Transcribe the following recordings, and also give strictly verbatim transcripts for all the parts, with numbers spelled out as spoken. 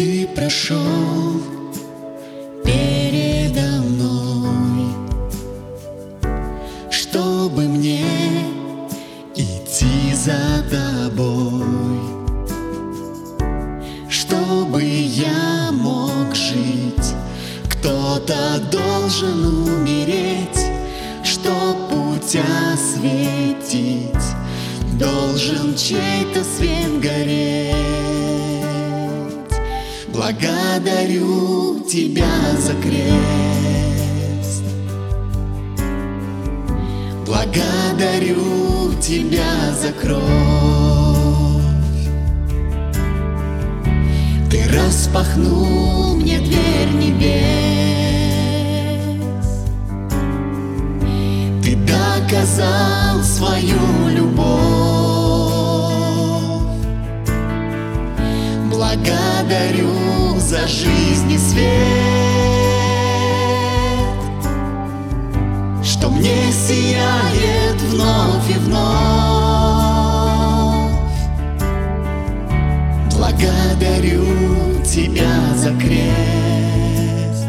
Ты прошел передо мной, чтобы мне идти за тобой, чтобы я мог жить. Кто-то должен умереть, чтоб путь осветить, должен чей-то свет гореть. Благодарю тебя за крест, благодарю тебя за кровь. Ты распахнул мне дверь небес, ты доказал свою любовь. Благодарю за жизнь и свет, что мне сияет вновь и вновь. Благодарю тебя за крест,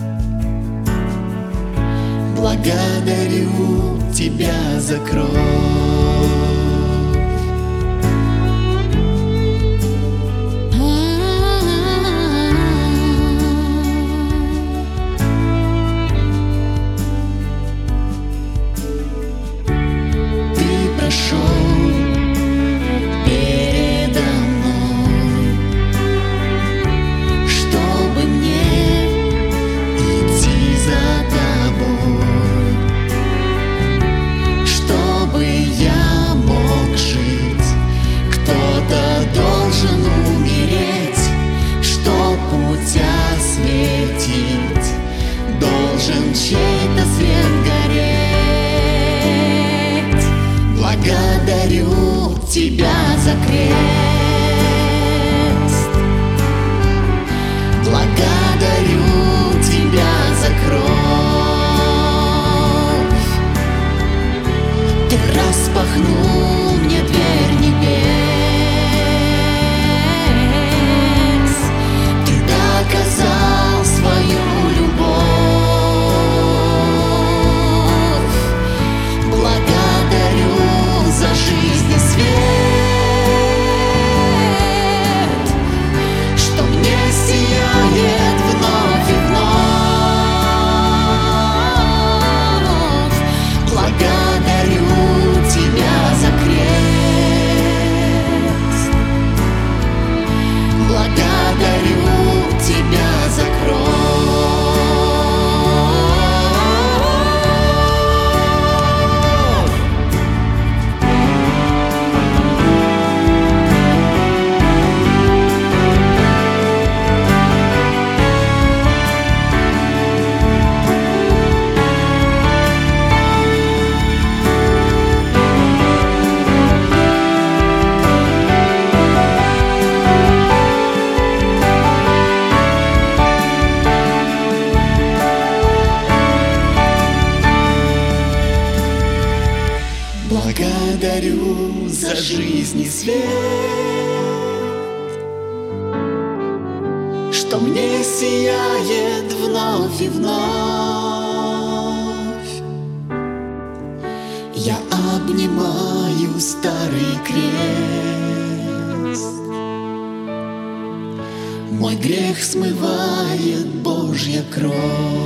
благодарю тебя за кровь. Должен чей-то свет гореть. Благодарю тебя за крест, благодарю тебя за кровь. Ты распахнул мне дверь небес, ты доказал свою любовь. Жизнь и свет, что мне сияет вновь и вновь. Благодарю тебя за крест, благодарю тебя за кровь. Благодарю за жизнь и свет, что мне сияет вновь и вновь. Я обнимаю старый крест, мой грех смывает Божья кровь.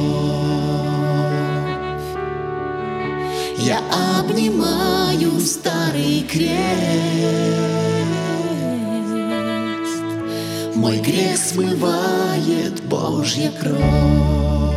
Я обнимаю старый крест, мой грех смывает Божья кровь.